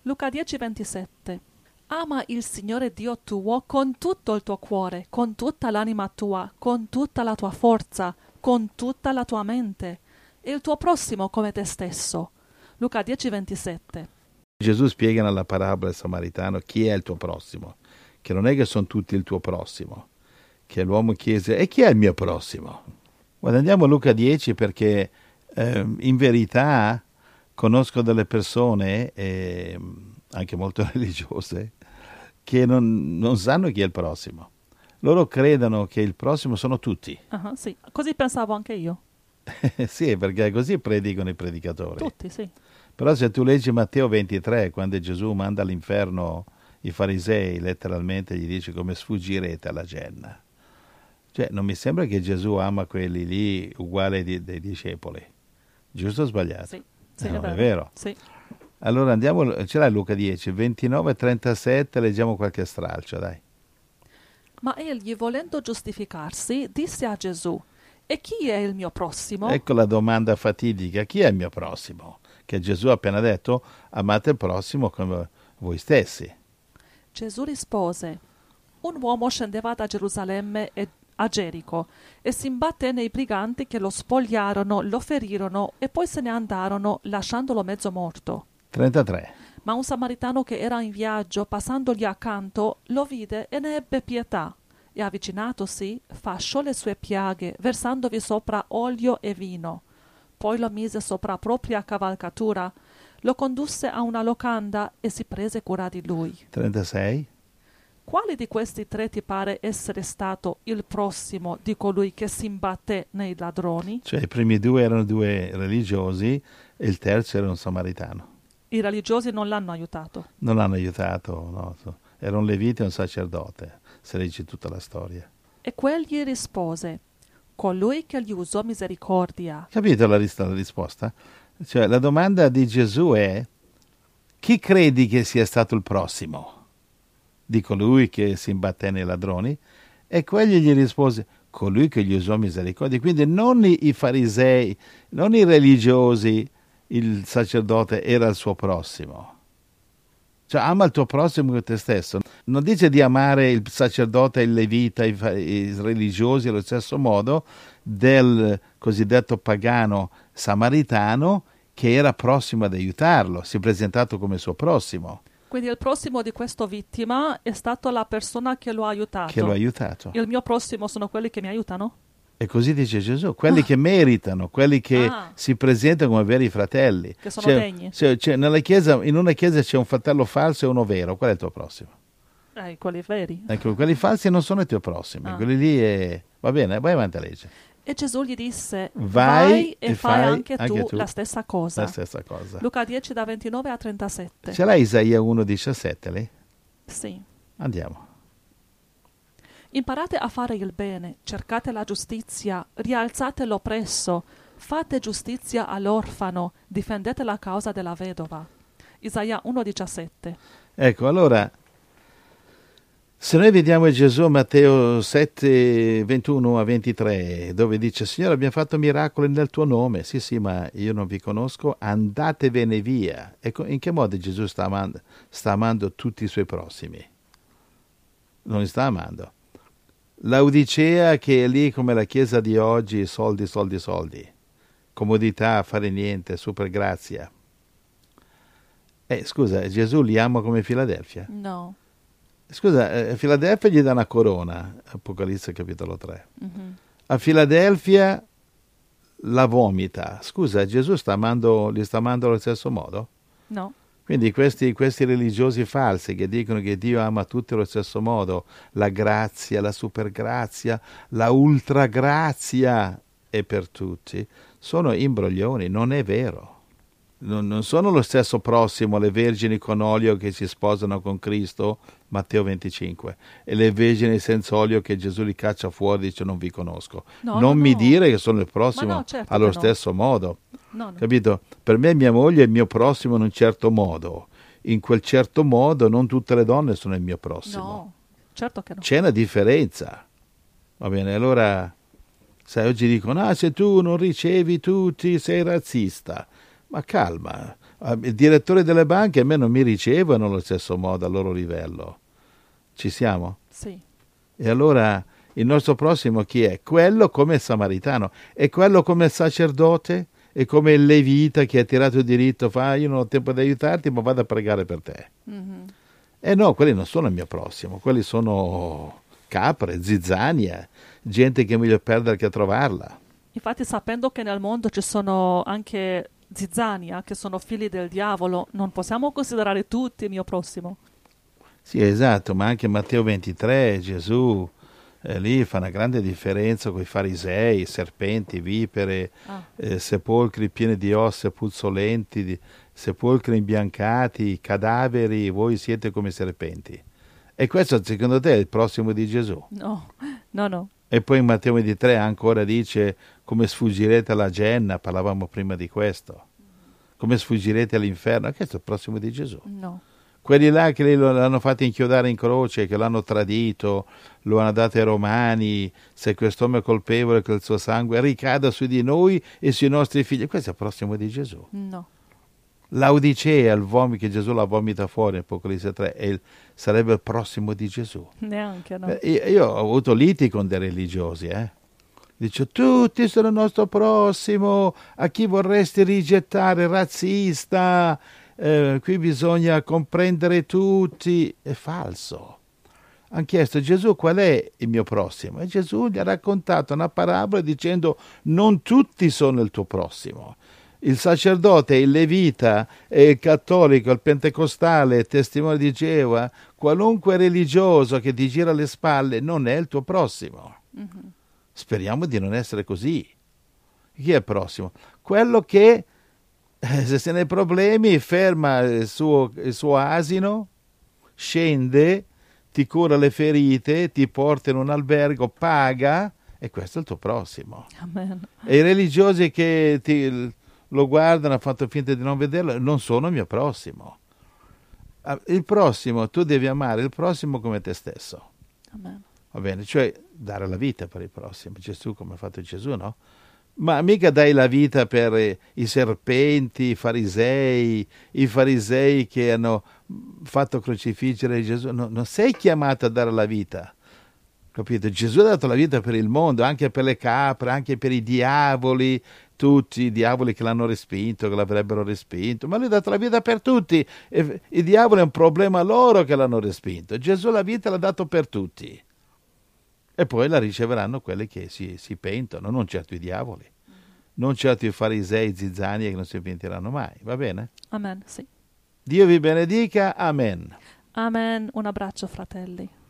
Luca 10:27. Ama il Signore Dio tuo con tutto il tuo cuore, con tutta l'anima tua, con tutta la tua forza, con tutta la tua mente, e il tuo prossimo come te stesso. Luca 10:27. Gesù spiega nella parabola del Samaritano chi è il tuo prossimo, che non è che sono tutti il tuo prossimo, che l'uomo chiese, e chi è il mio prossimo? Guarda, andiamo a Luca 10 perché in verità conosco delle persone, anche molto religiose, che non sanno chi è il prossimo. Loro credono che il prossimo sono tutti. Sì, così pensavo anche io. Sì, perché così predicano i predicatori. Tutti, sì. Però se tu leggi Matteo 23, quando Gesù manda all'inferno i farisei, letteralmente gli dice come sfuggirete alla genna. Cioè, non mi sembra che Gesù ama quelli lì uguali dei discepoli. Giusto o sbagliato? Sì, sì, No, è è vero. vero. Sì. Allora andiamo, ce l'hai Luca 10, 29 e 37, leggiamo qualche stralcio, dai. Ma egli, volendo giustificarsi, disse a Gesù: E chi è il mio prossimo? Ecco la domanda fatidica, chi è il mio prossimo? Che Gesù ha appena detto, amate il prossimo come voi stessi. Gesù rispose: Un uomo scendeva da Gerusalemme a Gerico e si imbatté nei briganti che lo spogliarono, lo ferirono e poi se ne andarono lasciandolo mezzo morto. 33. Ma un samaritano che era in viaggio, passandogli accanto, lo vide e ne ebbe pietà, e avvicinatosi, fasciò le sue piaghe, versandovi sopra olio e vino. Poi lo mise sopra propria cavalcatura, lo condusse a una locanda e si prese cura di lui. 36. Quale di questi tre ti pare essere stato il prossimo di colui che si imbatté nei ladroni? Cioè i primi due erano due religiosi e il terzo era un samaritano. I religiosi non l'hanno aiutato. Non l'hanno aiutato, no. Era un levita e un sacerdote, se leggi tutta la storia. E quegli rispose: Colui che gli usò misericordia. Capito la risposta? Cioè la domanda di Gesù è: chi credi che sia stato il prossimo di colui che si imbatté nei ladroni? E quegli gli rispose: colui che gli usò misericordia. Quindi non i farisei, non i religiosi, il sacerdote era il suo prossimo. Cioè ama il tuo prossimo come te stesso. Non dice di amare il sacerdote, il levita, i religiosi allo stesso modo del cosiddetto pagano samaritano che era prossimo ad aiutarlo, si è presentato come suo prossimo. Quindi il prossimo di questa vittima è stato la persona che lo ha aiutato. Che lo ha aiutato. Il mio prossimo sono quelli che mi aiutano? E così dice Gesù, quelli che meritano, quelli che si presentano come veri fratelli. Che sono degni. Nella chiesa, in una chiesa c'è un fratello falso e uno vero, qual è il tuo prossimo? Quelli veri. Ecco, quelli falsi non sono i tuoi prossimi, quelli lì va bene, vai avanti a leggere. E Gesù gli disse: Vai e fai anche tu tu la stessa cosa. La stessa cosa. Luca 10 da 29 a 37. Ce l'hai Isaia 1,17 lì? Sì. Andiamo. Imparate a fare il bene, cercate la giustizia, rialzate l'oppresso, fate giustizia all'orfano, difendete la causa della vedova. Isaia 1,17. Ecco, allora, se noi vediamo Gesù a Matteo 7, 21 a 23, dove dice: Signore, abbiamo fatto miracoli nel tuo nome. Sì, ma io non vi conosco, andatevene via. Ecco, in che modo Gesù sta amando tutti i suoi prossimi? Non li sta amando. Laodicea, che è lì come la chiesa di oggi, soldi, soldi, soldi, comodità, fare niente, super grazia. Scusa, Gesù li ama come Filadelfia? No. Scusa, a Filadelfia gli dà una corona, Apocalisse capitolo 3. A Filadelfia la vomita. Scusa, Gesù li sta amando allo stesso modo? No. Quindi questi religiosi falsi che dicono che Dio ama tutti allo stesso modo, la grazia, la supergrazia, la ultragrazia è per tutti, sono imbroglioni, non è vero. Non sono lo stesso prossimo le vergini con olio che si sposano con Cristo, Matteo 25, e le vergini senza olio che Gesù li caccia fuori e dice: non vi conosco. Non mi dire che sono il prossimo certo allo stesso modo. No. Capito? Per me mia moglie è il mio prossimo in un certo modo. In quel certo modo non tutte le donne sono il mio prossimo. No, certo che no. C'è una differenza. Va bene, allora, sai, oggi dicono: se tu non ricevi tutti sei razzista. Ma calma, I direttori delle banche a me non mi ricevono allo stesso modo, al loro livello. Ci siamo? Sì. E allora il nostro prossimo chi è? Quello come il samaritano. E quello come il sacerdote? E come il levita che ha tirato diritto, fa io non ho tempo di aiutarti, ma vado a pregare per te. Mhm. E no, quelli non sono il mio prossimo, quelli sono capre, zizzania, gente che è meglio perdere che trovarla. Infatti, sapendo che nel mondo ci sono anche zizzania, che sono figli del diavolo, non possiamo considerare tutti il mio prossimo. Sì, esatto, ma anche Matteo 23, Gesù, lì fa una grande differenza con i farisei, serpenti, vipere, Ah, sepolcri pieni di ossa puzzolenti, sepolcri imbiancati, cadaveri, voi siete come serpenti. E questo secondo te è il prossimo di Gesù? no, no, no. E poi in Matteo 23 ancora dice come sfuggirete alla genna, parlavamo prima di questo, come sfuggirete all'inferno, questo è il prossimo di Gesù. No. Quelli là che l'hanno fatto inchiodare in croce, che l'hanno tradito, lo hanno dato ai Romani, se quest'uomo è colpevole che il suo sangue ricada su di noi e sui nostri figli, questo è il prossimo di Gesù. No. L'Odicea, il vomito che Gesù la vomita fuori in Apocalisse 3, sarebbe il prossimo di Gesù. Neanche, no. Io ho avuto liti con dei religiosi, Dice, tutti sono il nostro prossimo, a chi vorresti rigettare, razzista, qui bisogna comprendere tutti. È falso. Hanno chiesto, Gesù qual è il mio prossimo? E Gesù gli ha raccontato una parabola dicendo, non tutti sono il tuo prossimo. Il sacerdote, il levita, il cattolico, il pentecostale, il testimone di Geova, qualunque religioso che ti gira le spalle non è il tuo prossimo. Mhm. Speriamo di non essere così. Chi è il prossimo? Quello che, se se ne ha problemi, ferma il suo asino, scende, ti cura le ferite, ti porta in un albergo, paga, e questo è il tuo prossimo. Amen. E i religiosi che lo guardano, hanno fatto finta di non vederlo, non sono il mio prossimo. Il prossimo, tu devi amare il prossimo come te stesso. Amen. Va bene, cioè dare la vita per il prossimo. Gesù, come ha fatto Gesù, no? Ma mica dai la vita per i serpenti, i farisei che hanno fatto crocifiggere Gesù. No, non sei chiamato a dare la vita, capito? Gesù ha dato la vita per il mondo, anche per le capre, anche per i diavoli, tutti i diavoli che l'hanno respinto, che l'avrebbero respinto, ma lui ha dato la vita per tutti. E i diavoli è un problema loro che l'hanno respinto. Gesù la vita l'ha dato per tutti. E poi la riceveranno quelli che si pentono, non certo i diavoli, non certo i farisei zizzani che non si pentiranno mai, va bene? Amen, sì. Dio vi benedica, amen. Amen. Un abbraccio, fratelli.